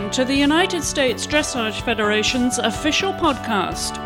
listening to the United States Dressage Federation's official podcast.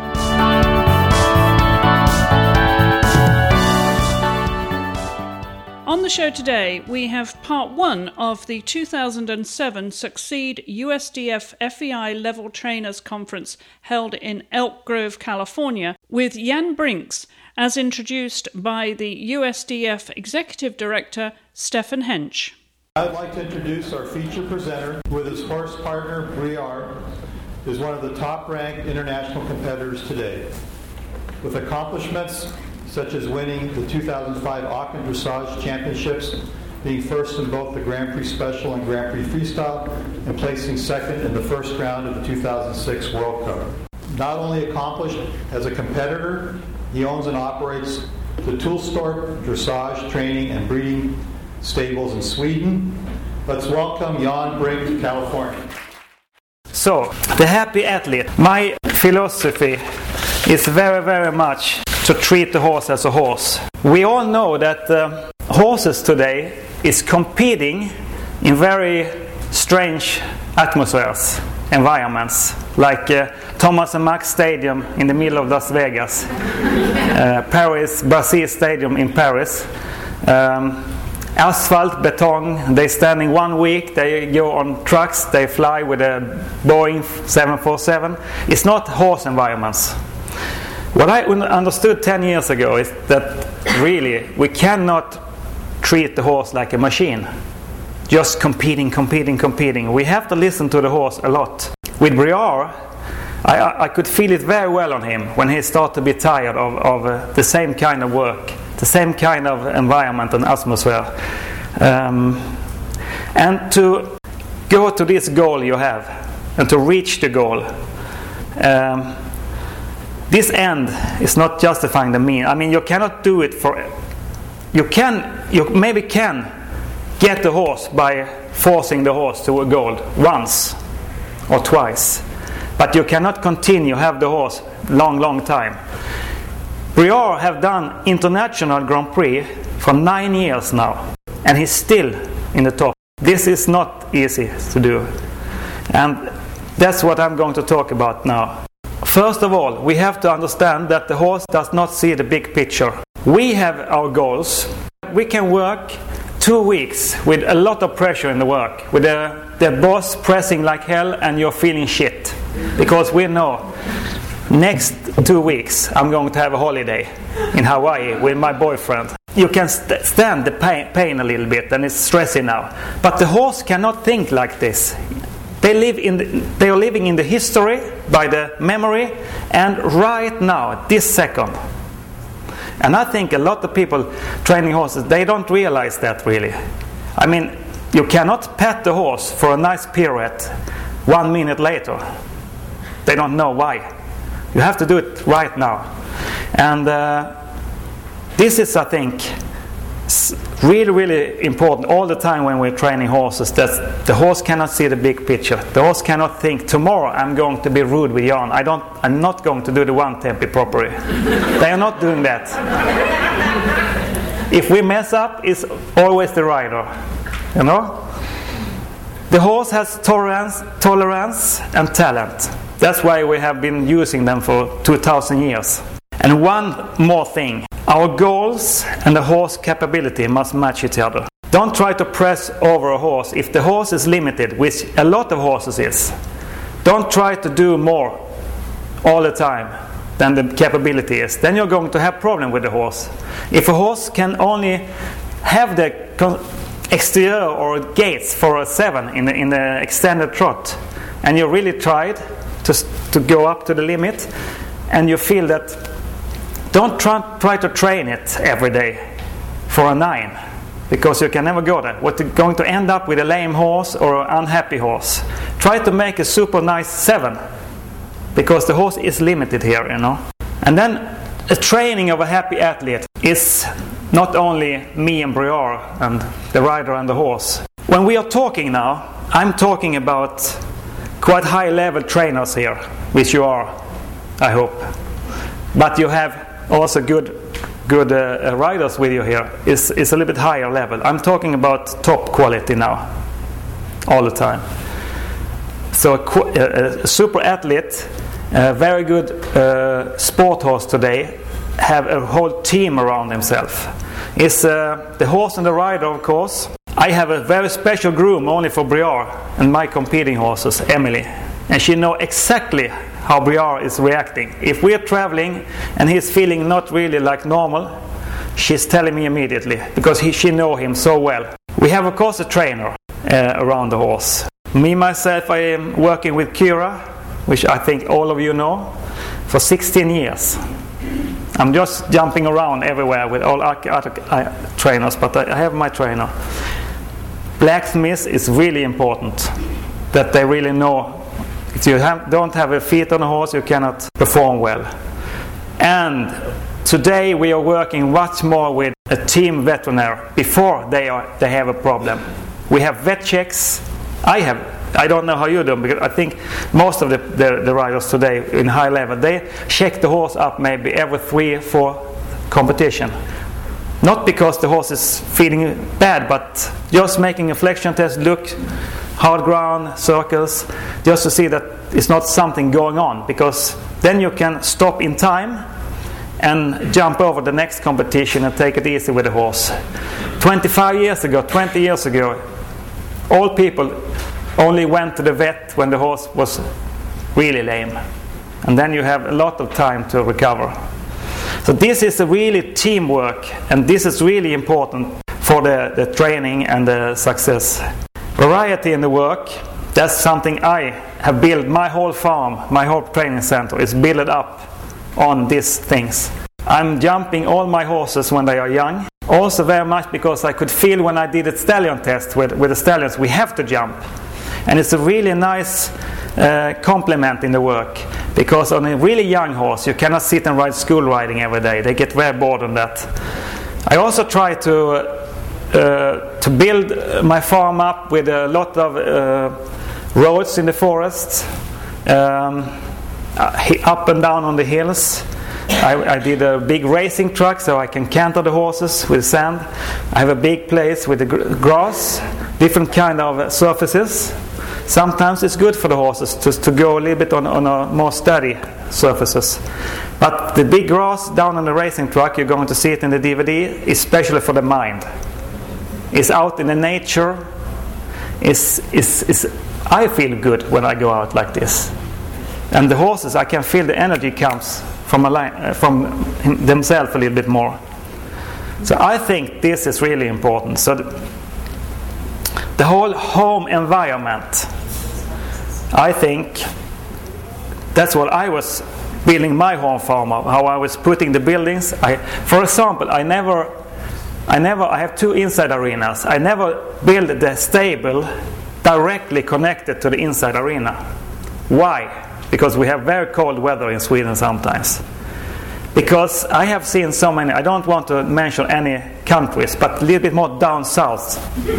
On the show today, we have part one of the 2007 Succeed USDF FEI Level Trainers Conference held in Elk Grove, California, with Jan Brinks, as introduced by the USDF Executive Director, Stefan Hench. I'd like to introduce our feature presenter. With his horse partner, Briard, is one of the top-ranked international competitors today. With accomplishments such as winning the 2005 Aachen Dressage Championships, being first in both the Grand Prix Special and Grand Prix Freestyle, and placing second in the first round of the 2006 World Cup. Not only accomplished as a competitor, he owns and operates the Tullstorp Dressage Training and Breeding Stables in Sweden. Let's welcome Jan Brink to California. So, the happy athlete. My philosophy is very, very much to treat the horse as a horse. We all know that horses today is competing in very strange atmospheres, environments, like Thomas and Mack Stadium in the middle of Las Vegas, Paris, Brazil Stadium in Paris, asphalt, beton, they standing 1 week, they go on trucks, they fly with a Boeing 747. It's not horse environments. What I understood 10 years ago is that really we cannot treat the horse like a machine, just competing. We have to listen to the horse a lot. With Briard, I could feel it very well on him when he started to be tired of the same kind of work, the same kind of environment and atmosphere. And to go to this goal you have, and to reach the goal, this end is not justifying the mean. I mean, you cannot do it for... You maybe can get the horse by forcing the horse to a goal once or twice. But you cannot continue have the horse long time. Briard have done international Grand Prix for 9 years now. And he's still in the top. This is not easy to do. And that's what I'm going to talk about now. First of all, we have to understand that the horse does not see the big picture. We have our goals. We can work 2 weeks with a lot of pressure in the work, with the boss pressing like hell and you're feeling shit. Because we know next 2 weeks I'm going to have a holiday in Hawaii with my boyfriend. You can stand the pain a little bit and it's stressing now. But the horse cannot think like this. They are living in the history, by the memory, and right now, this second. And I think a lot of people training horses, they don't realize that really. I mean, you cannot pat the horse for a nice pirouette 1 minute later. They don't know why. You have to do it right now. And this is, I think, really important all the time when we're training horses, that the horse cannot see the big picture. The horse cannot think, tomorrow I'm going to be rude with Jan. I'm not going to do the one tempi properly. They are not doing that. If we mess up, it's always the rider. You know? The horse has tolerance and talent. That's why we have been using them for 2,000 years. And one more thing. Our goals and the horse capability must match each other. Don't try to press over a horse if the horse is limited, which a lot of horses is. Don't try to do more all the time than the capability is. Then you're going to have problem with the horse. If a horse can only have the exterior or gaits for a 7 in the extended trot, and you really tried to go up to the limit, and you feel that, don't try to train it every day for a 9, because you can never go there. What you're going to end up with a lame horse or an unhappy horse. Try to make a super nice 7, because the horse is limited here, you know. And then a training of a happy athlete is not only me and Briard and the rider and the horse. When we are talking now, I'm talking about quite high level trainers here, which you are, I hope. But you have also good riders with you here. It's a little bit higher level. I'm talking about top quality now, all the time. So a super athlete, a very good sport horse today, have a whole team around himself. It's the horse and the rider, of course. I have a very special groom only for Briar and my competing horses, Emily. And she knows exactly how Briar is reacting. If we are traveling and he's feeling not really like normal, she's telling me immediately, because she knows him so well. We have, of course, a trainer around the horse. Me, myself, I am working with Kira, which I think all of you know, for 16 years. I'm just jumping around everywhere with all other trainers, but I have my trainer. Blacksmith is really important, that they really know. If you don't have a feet on a horse, you cannot perform well. And today we are working much more with a team veterinarian before they have a problem. We have vet checks. I don't know how you do, because I think most of the riders today in high level, they check the horse up maybe every 3-4 competition. Not because the horse is feeling bad, but just making a flexion test, look, hard ground, circles, just to see that it's not something going on, because then you can stop in time and jump over the next competition and take it easy with the horse. 20 years ago, all people only went to the vet when the horse was really lame. And then you have a lot of time to recover. So this is a really teamwork, and this is really important for the training and the success. Variety in the work, that's something I have built. My whole farm, my whole training center is built up on these things. I'm jumping all my horses when they are young. Also very much because I could feel when I did a stallion test with the stallions, we have to jump. And it's a really nice complement in the work, because on a really young horse you cannot sit and ride school riding every day. They get very bored on that. I also try to build my farm up with a lot of roads in the forest, up and down on the hills. I did a big racing track so I can canter the horses with sand. I have a big place with the grass, different kind of surfaces. Sometimes it's good for the horses to go a little bit on a more steady surfaces. But the big grass down on the racing track, you're going to see it in the DVD, especially for the mind. It's out in the nature. I feel good when I go out like this. And the horses, I can feel the energy comes from themselves a little bit more. So I think this is really important. So the whole home environment, I think that's what I was building my home farm of, how I was putting the buildings. For example, I have 2 inside arenas. I never built the stable directly connected to the inside arena. Why? Because we have very cold weather in Sweden sometimes. Because I have seen so many, I don't want to mention any countries, but a little bit more down south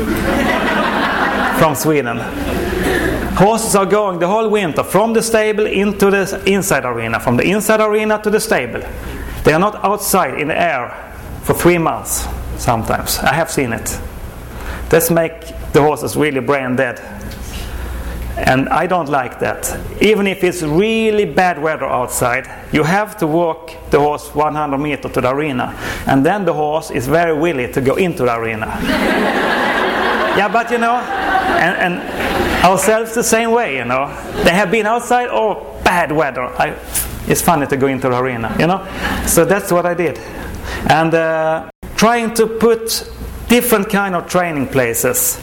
from Sweden. Horses are going the whole winter from the stable into the inside arena, from the inside arena to the stable. They are not outside in the air for 3 months sometimes. I have seen it. This makes the horses really brain dead. And I don't like that. Even if it's really bad weather outside, you have to walk the horse 100 meters to the arena. And then the horse is very willing to go into the arena. Yeah, but you know, and ourselves the same way, you know. They have been outside, bad weather. It's funny to go into the arena, you know. So that's what I did. And trying to put different kind of training places.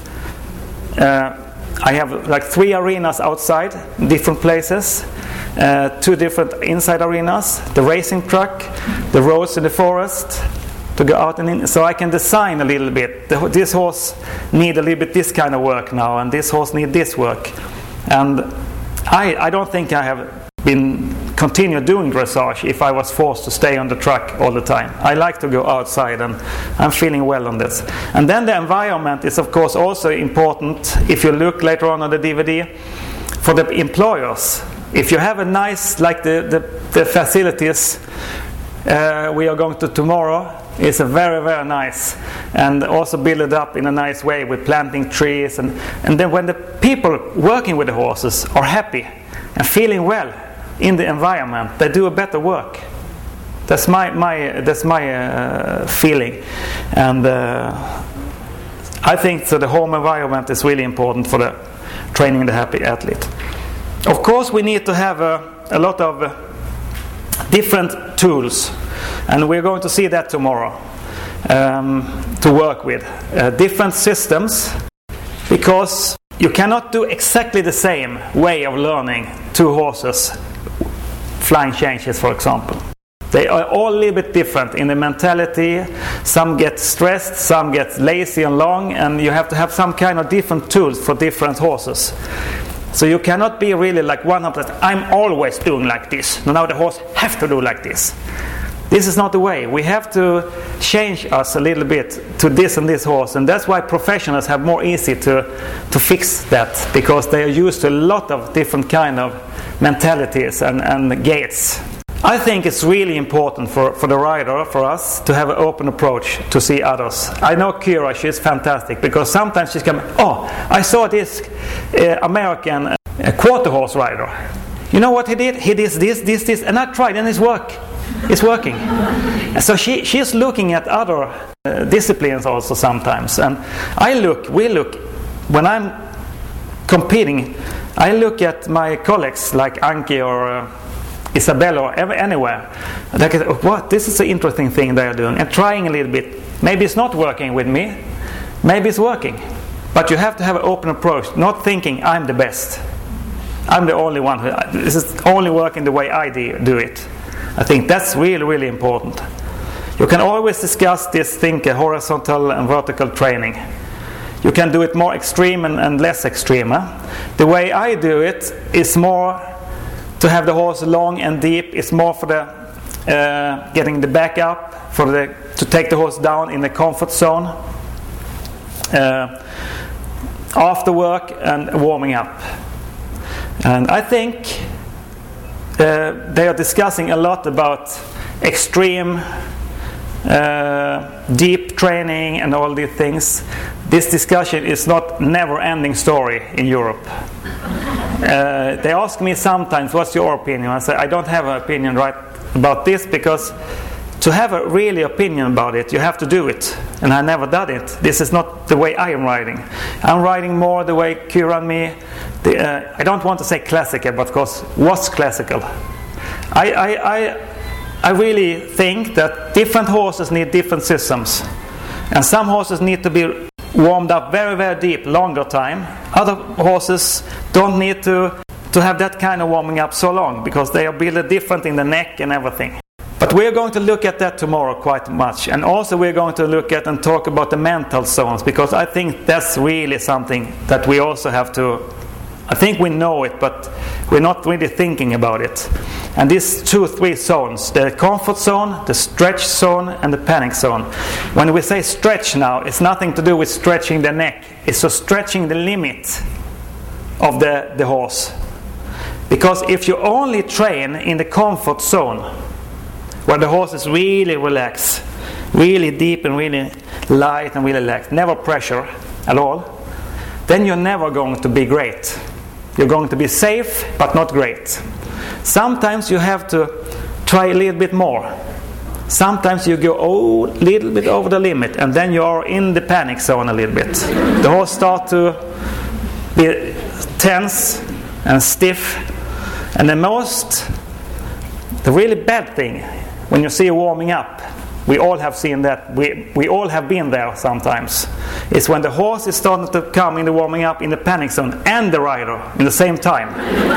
I have like 3 arenas outside, different places, 2 different inside arenas, the racing track, the roads in the forest, to go out and in. So I can design a little bit. This horse need a little bit this kind of work now, and this horse need this work. And I don't think I have been continue doing dressage if I was forced to stay on the track all the time. I like to go outside, and I'm feeling well on this. And then the environment is of course also important. If you look later on the DVD, for the employers, if you have a nice, like the facilities we are going to tomorrow is a very, very nice, and also build it up in a nice way with planting trees, and then when the people working with the horses are happy and feeling well in the environment, they do a better work. That's my feeling, and I think so the home environment is really important for the training the happy athlete. Of course, we need to have a lot of different tools, and we're going to see that tomorrow, to work with different systems, because you cannot do exactly the same way of learning two horses flying changes, for example. They are all a little bit different in the mentality. Some get stressed, some get lazy and long, and you have to have some kind of different tools for different horses. So you cannot be really like one of that, I'm always doing like this. Now the horse have to do like this. This is not the way. We have to change us a little bit to this and this horse, and that's why professionals have more easy to fix that, because they are used to a lot of different kind of mentalities and gaits. I think it's really important for the rider, for us, to have an open approach to see others. I know Kira, she's fantastic, because sometimes she's coming, I saw this American quarter horse rider. You know what he did? He did this, and I tried, and it's working. And so she's looking at other disciplines also sometimes. And we look, when I'm competing, I look at my colleagues like Anki or Isabella or anywhere. Like, what? This is an interesting thing they are doing, and trying a little bit. Maybe it's not working with me. Maybe it's working. But you have to have an open approach, not thinking I'm the best. I'm the only one this is only working the way I do it. I think that's really, really important. You can always discuss this thing, horizontal and vertical training. You can do it more extreme and less extreme. The way I do it is more to have the horse long and deep. It's more for the getting the back up, to take the horse down in the comfort zone after work and warming up. And I think they are discussing a lot about extreme deep training and all these things. This discussion is not never-ending story in Europe. They ask me sometimes, what's your opinion? I say, I don't have an opinion right about this, because to have a really opinion about it, you have to do it. And I never done it. This is not the way I am riding. I'm riding more the way Kira and me. I don't want to say classical, but of course was classical. I really think that different horses need different systems. And some horses need to be warmed up very, very deep, longer time. Other horses don't need to have that kind of warming up so long, because they are built different in the neck and everything. But we're going to look at that tomorrow quite much. And also we're going to look at and talk about the mental zones, because I think that's really something that we also have to, I think we know it, but we're not really thinking about it. And these 2-3 zones, the comfort zone, the stretch zone, and the panic zone. When we say stretch now, it's nothing to do with stretching the neck. It's just stretching the limit of the horse. Because if you only train in the comfort zone, where the horse is really relaxed, really deep and really light and really relaxed, never pressure at all, then you're never going to be great. You're going to be safe, but not great. Sometimes you have to try a little bit more. Sometimes you go a little bit over the limit, and then you are in the panic zone a little bit. The horse starts to be tense and stiff. And the really bad thing, when you see a warming up, we all have seen that, we all have been there sometimes, is when the horse is starting to come in the warming up in the panic zone and the rider in the same time.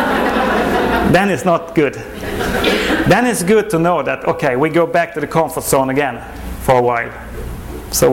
Then it's not good. Then it's good to know that, okay, we go back to the comfort zone again for a while. So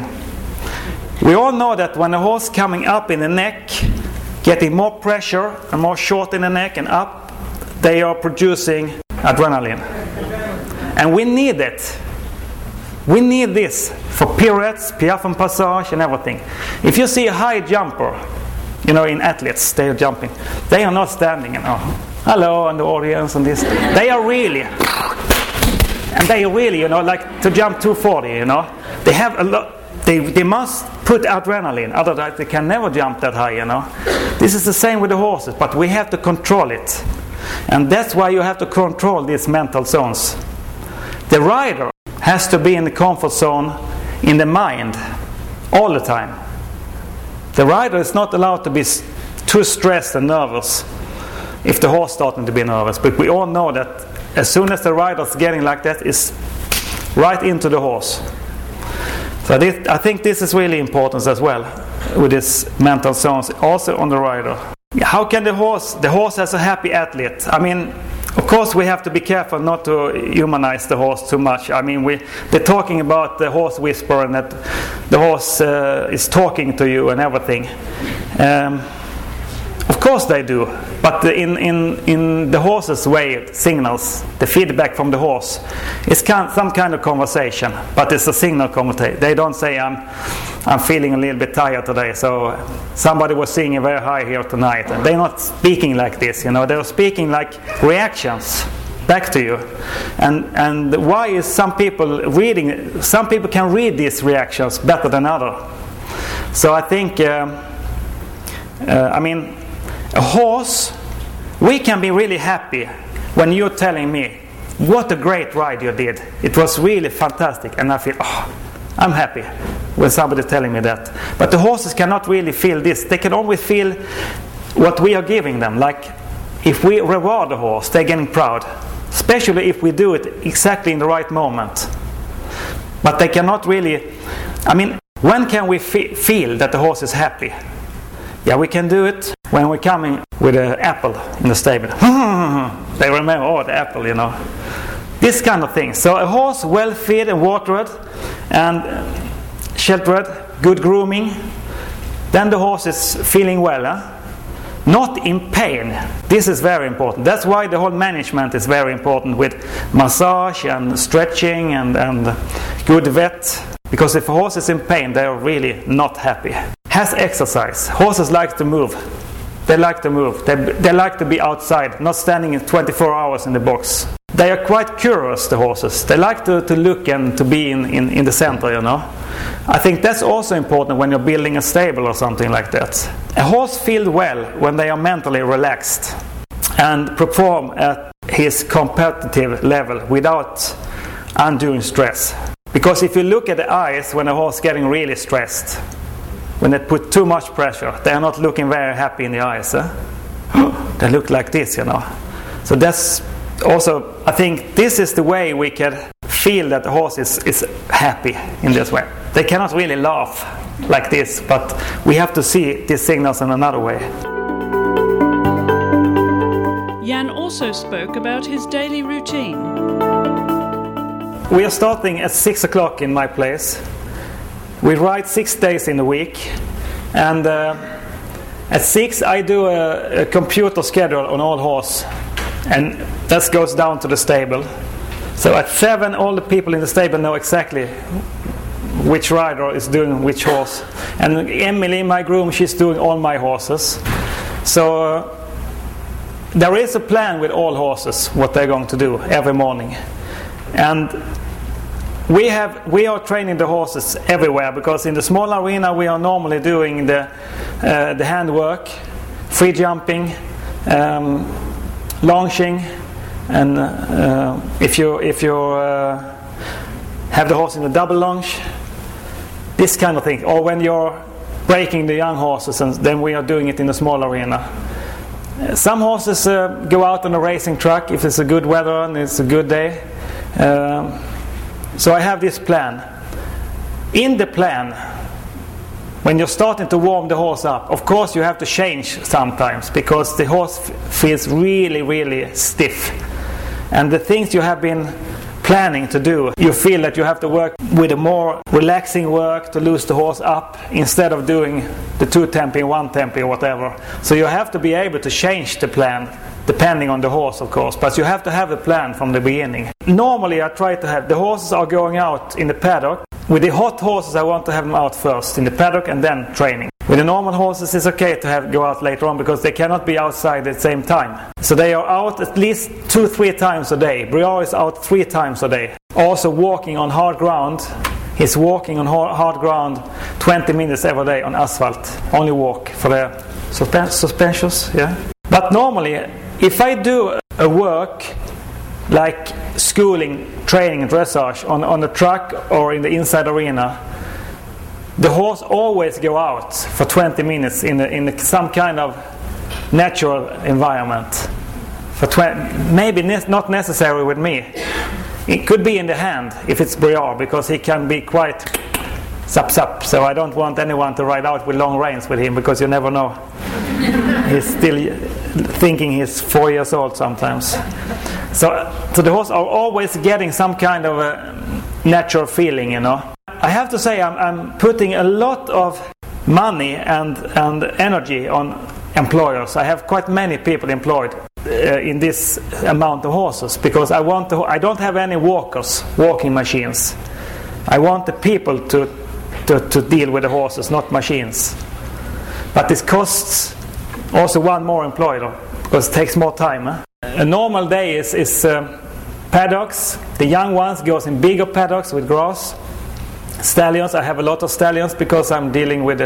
we all know that when the horse coming up in the neck, getting more pressure and more short in the neck and up, they are producing adrenaline. And we need it. We need this for pirouettes, piaffe and passage and everything. If you see a high jumper, in athletes, they are jumping. They are not standing, hello, and the audience and this. They are really. and they really, like to jump 240, they have a lot. They must put adrenaline, otherwise they can never jump that high, This is the same with the horses, but we have to control it. And that's why you have to control these mental zones. The rider has to be in the comfort zone in the mind all the time. The rider is not allowed to be too stressed and nervous if the horse is starting to be nervous. But we all know that as soon as the rider is getting like that, it's right into the horse. So I think this is really important as well with these mental zones, also on the rider. How can the horse has a happy athlete? I mean, of course we have to be careful not to humanize the horse too much. I mean, they're talking about the horse whisperer and that the horse is talking to you and everything. Of course they do, but in the horse's way it signals, the feedback from the horse is some kind of conversation, but it's a signal conversation. They don't say I'm feeling a little bit tired today, so somebody was singing very high here tonight. And they're not speaking like this, they're speaking like reactions back to you. And why is some people can read these reactions better than others. So I think a horse, we can be really happy when you're telling me, what a great ride you did. It was really fantastic. And I feel, I'm happy when somebody's telling me that. But the horses cannot really feel this. They can always feel what we are giving them. Like if we reward the horse, they're getting proud. Especially if we do it exactly in the right moment. But they cannot really, when can we feel that the horse is happy? Yeah, we can do it when we're coming with an apple in the stable. They remember, the apple, This kind of thing. So a horse well fed and watered and sheltered, good grooming, then the horse is feeling well. Not in pain. This is very important. That's why the whole management is very important with massage and stretching and good vet. Because if a horse is in pain, they are really not happy. Has exercise. Horses like to move. They like to move. They like to be outside, not standing 24 hours in the box. They are quite curious, the horses. They like to look and to be in the center, I think that's also important when you're building a stable or something like that. A horse feels well when they are mentally relaxed and perform at his competitive level without undue stress. Because if you look at the eyes when a horse is getting really stressed, when they put too much pressure, they are not looking very happy in the eyes. They look like this, So that's also, I think this is the way we can feel that the horse is happy in this way. They cannot really laugh like this, but we have to see these signals in another way. Jan also spoke about his daily routine. We are starting at 6 o'clock in my place. We ride 6 days in a week, and at 6 I do a computer schedule on all horse, and that goes down to the stable. So at 7 all the people in the stable know exactly which rider is doing which horse, and Emily, my groom, she's doing all my horses. So there is a plan with all horses what they're going to do every morning, and we are training the horses everywhere, because in the small arena we are normally doing the handwork, free jumping, launching, and if you have the horse in a double lunge, this kind of thing. Or when you're breaking the young horses, and then we are doing it in the small arena. Some horses go out on a racing track if it's a good weather and it's a good day. So I have this plan. In the plan, when you're starting to warm the horse up, of course you have to change sometimes, because the horse feels really, really stiff. And the things you have been planning to do, you feel that you have to work with a more relaxing work to loose the horse up, instead of doing the 2 tempi, 1 tempi or whatever. So you have to be able to change the plan depending on the horse, of course, but you have to have a plan from the beginning. Normally I try to have the horses are going out in the paddock. With the hot horses I want to have them out first in the paddock and then training. With the normal horses it's okay to go out later on, because they cannot be outside at the same time. So they are out at least 2-3 times a day. Briar is out 3 times a day. Also walking on hard ground. He's walking on hard ground 20 minutes every day on asphalt. Only walk for the suspensions. Yeah. But normally, if I do a work like schooling, training, dressage on the track or in the inside arena, the horse always go out for 20 minutes in some kind of natural environment. Maybe not necessary with me. It could be in the hand if it's Briard, because he can be quite zap. So I don't want anyone to ride out with long reins with him, because you never know. He's still thinking he's 4 years old sometimes. So the horse are always getting some kind of a natural feeling, you know. I have to say I'm putting a lot of money and energy on employers. I have quite many people employed in this amount of horses, because I don't have any walking machines. I want the people to deal with the horses, not machines. But this costs also one more employer, because it takes more time. A normal day is paddocks. The young ones goes in bigger paddocks with grass. Stallions, I have a lot of stallions because I'm dealing with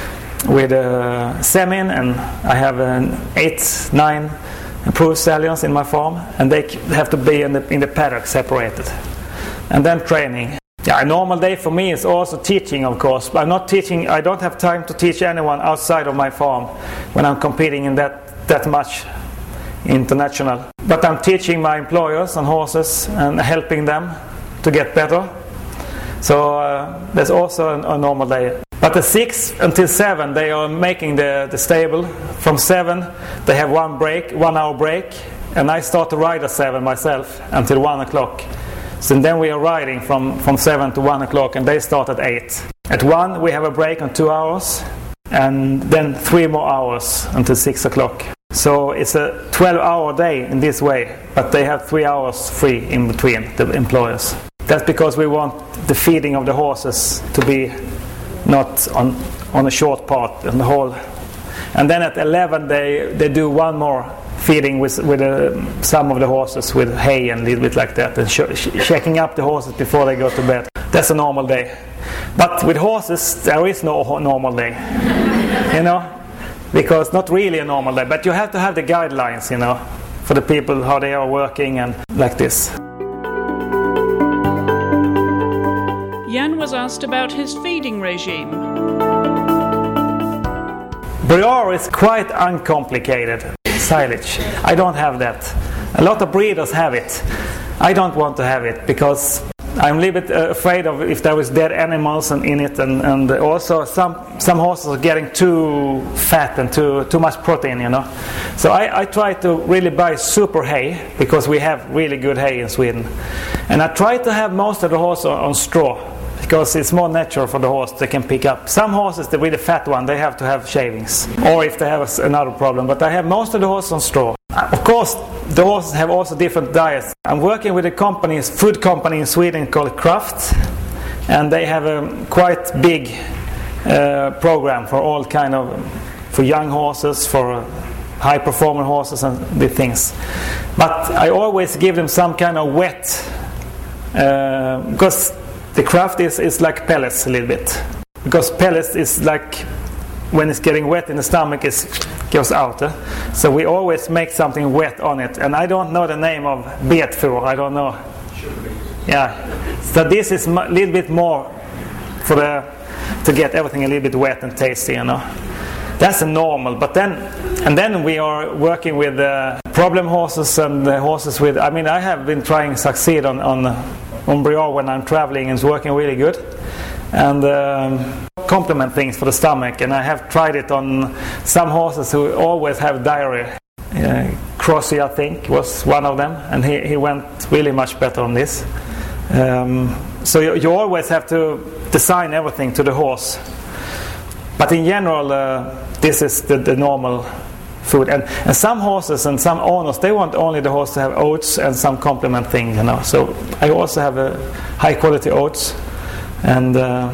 semin, and I have 8-9 approved stallions in my farm, and they have to be in the paddock separated. And then training. Yeah, a normal day for me is also teaching, of course. But I'm not teaching. I don't have time to teach anyone outside of my farm when I'm competing in that much international. But I'm teaching my employers on horses and helping them to get better. So there's also a normal day. But the 6 until 7, they are making the stable. From 7, they have 1 hour break, and I start to ride at 7 myself until 1 o'clock. So then we are riding from 7 to 1 o'clock, and they start at 8. At 1, we have a break on 2 hours, and then 3 more hours until 6 o'clock. So it's a 12-hour day in this way, but they have 3 hours free in between, the employers. That's because we want the feeding of the horses to be not on a short part in the whole. And then at 11 they do one more feeding with some of the horses with hay and a little bit like that, and checking up the horses before they go to bed. That's a normal day. But with horses there is no normal day, you know, because not really a normal day. But you have to have the guidelines, you know, for the people how they are working and like this. Jan was asked about his feeding regime. Briard is quite uncomplicated silage. I don't have that. A lot of breeders have it. I don't want to have it because I'm a little bit afraid of if there is dead animals in it, and also some horses are getting too fat and too much protein, you know. So I try to really buy super hay, because we have really good hay in Sweden. And I try to have most of the horses on straw, because it's more natural for the horse. They can pick up. Some horses, the really fat one, they have to have shavings, or if they have another problem. But I have most of the horses on straw. Of course, the horses have also different diets. I'm working with a food company in Sweden called Kraft, and they have a quite big program for all kind of, for young horses, for high performing horses and the things. But I always give them some kind of wet, because the Kraft is like pellets a little bit. Because pellets is like, when it's getting wet in the stomach, it goes out. So we always make something wet on it. And I don't know the name of betfour. I don't know. Yeah. So this is a little bit more to get everything a little bit wet and tasty, you know. That's a normal. But then we are working with problem horses and horses with. I mean, I have been trying to succeed on Briard when I'm traveling, and it's working really good. And complement things for the stomach. And I have tried it on some horses who always have diarrhea. Crossy, I think, was one of them, and he went really much better on this. So you always have to design everything to the horse. But in general, this is the normal food. And some horses and some owners, they want only the horse to have oats and some complement thing, you know. So I also have a high quality oats, and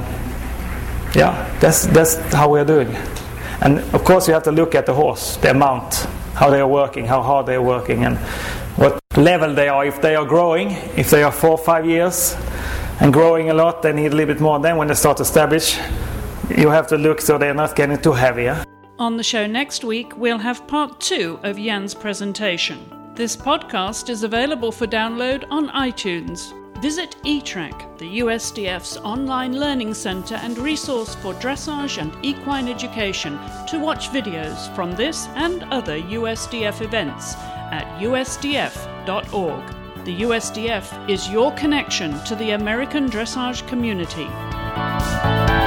that's how we are doing. And of course you have to look at the horse, the amount, how they are working, how hard they are working, and what level they are. If they are growing, if they are 4 or 5 years and growing a lot, they need a little bit more. Then when they start to establish, you have to look so they're not getting too heavy. On the show next week, we'll have part 2 of Jan's presentation. This podcast is available for download on iTunes. Visit eTrack, the USDF's online learning centre and resource for dressage and equine education, to watch videos from this and other USDF events at usdf.org. The USDF is your connection to the American dressage community.